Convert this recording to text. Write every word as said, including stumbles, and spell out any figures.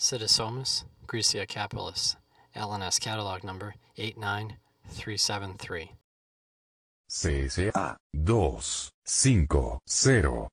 Cytisomus gricia capitis, L N S catalog number eight nine three seven three. C S A dos cinco cero